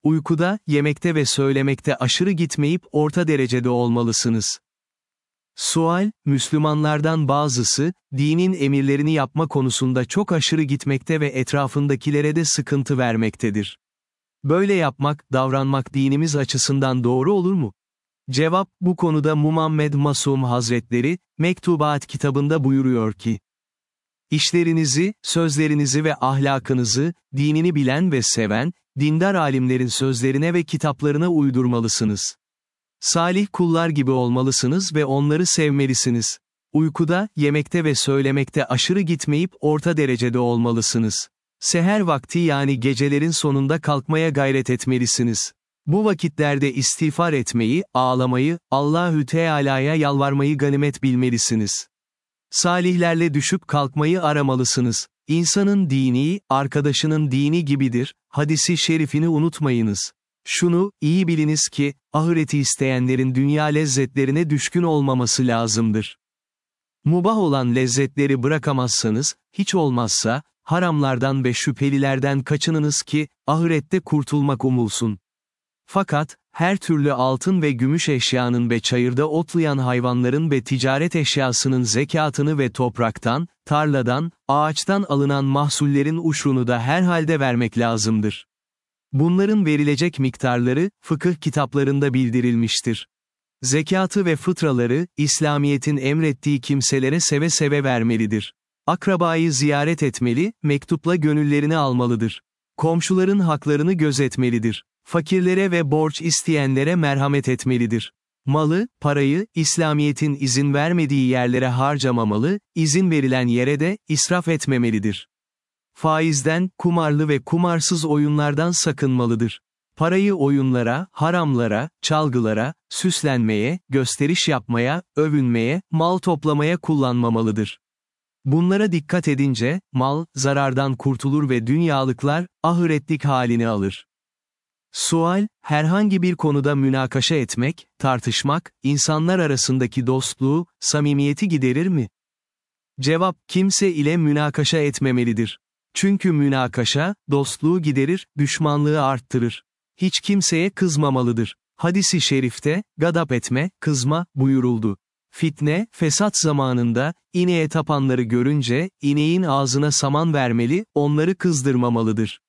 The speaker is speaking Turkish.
Uykuda, yemekte ve söylemekte aşırı gitmeyip orta derecede olmalısınız. Sual, Müslümanlardan bazısı, dinin emirlerini yapma konusunda çok aşırı gitmekte ve etrafındakilere de sıkıntı vermektedir. Böyle yapmak, davranmak dinimiz açısından doğru olur mu? Cevap, bu konuda Muhammed Masum Hazretleri, Mektubat kitabında buyuruyor ki, İşlerinizi, sözlerinizi ve ahlakınızı, dinini bilen ve seven, dindar alimlerin sözlerine ve kitaplarına uydurmalısınız. Salih kullar gibi olmalısınız ve onları sevmelisiniz. Uykuda, yemekte ve söylemekte aşırı gitmeyip orta derecede olmalısınız. Seher vakti yani gecelerin sonunda kalkmaya gayret etmelisiniz. Bu vakitlerde istiğfar etmeyi, ağlamayı, Allahü Teala'ya yalvarmayı ganimet bilmelisiniz. Salihlerle düşüp kalkmayı aramalısınız. İnsanın dini, arkadaşının dini gibidir, hadisi şerifini unutmayınız. Şunu, iyi biliniz ki, ahireti isteyenlerin dünya lezzetlerine düşkün olmaması lazımdır. Mubah olan lezzetleri bırakamazsanız, hiç olmazsa, haramlardan ve şüphelilerden kaçınınız ki, ahirette kurtulmak umulsun. Fakat, her türlü altın ve gümüş eşyanın ve çayırda otlayan hayvanların ve ticaret eşyasının zekatını ve topraktan, tarladan, ağaçtan alınan mahsullerin uşrunu da herhalde vermek lazımdır. Bunların verilecek miktarları, fıkıh kitaplarında bildirilmiştir. Zekatı ve fıtraları, İslamiyet'in emrettiği kimselere seve seve vermelidir. Akrabayı ziyaret etmeli, mektupla gönüllerini almalıdır. Komşuların haklarını gözetmelidir. Fakirlere ve borç isteyenlere merhamet etmelidir. Malı, parayı, İslamiyet'in izin vermediği yerlere harcamamalı, izin verilen yere de, israf etmemelidir. Faizden, kumarlı ve kumarsız oyunlardan sakınmalıdır. Parayı oyunlara, haramlara, çalgılara, süslenmeye, gösteriş yapmaya, övünmeye, mal toplamaya kullanmamalıdır. Bunlara dikkat edince, mal, zarardan kurtulur ve dünyalıklar, ahiretlik halini alır. Sual, herhangi bir konuda münakaşa etmek, tartışmak, insanlar arasındaki dostluğu, samimiyeti giderir mi? Cevap, kimse ile münakaşa etmemelidir. Çünkü münakaşa, dostluğu giderir, düşmanlığı arttırır. Hiç kimseye kızmamalıdır. Hadis-i şerifte, gadap etme, kızma, buyuruldu. Fitne, fesat zamanında, ineğe tapanları görünce, ineğin ağzına saman vermeli, onları kızdırmamalıdır.